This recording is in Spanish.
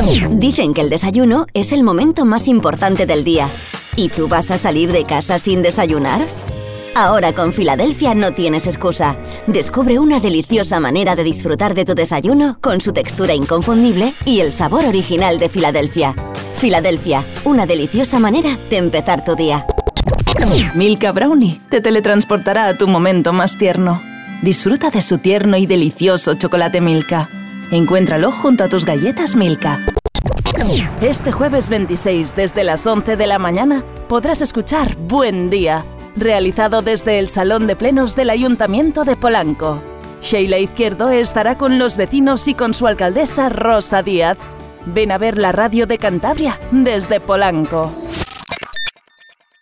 Dicen que el desayuno es el momento más importante del día. ¿Y tú vas a salir de casa sin desayunar? Ahora con Filadelfia no tienes excusa. Descubre una deliciosa manera de disfrutar de tu desayuno con su textura inconfundible y el sabor original de Filadelfia. Filadelfia, una deliciosa manera de empezar tu día. Milka Brownie te teletransportará a tu momento más tierno. Disfruta de su tierno y delicioso chocolate Milka. Encuéntralo junto a tus galletas Milka. Este jueves 26, desde las 11 de la mañana, podrás escuchar Buen Día, realizado desde el Salón de Plenos del Ayuntamiento de Polanco. Sheila Izquierdo estará con los vecinos y con su alcaldesa Rosa Díaz. Ven a ver la radio de Cantabria desde Polanco.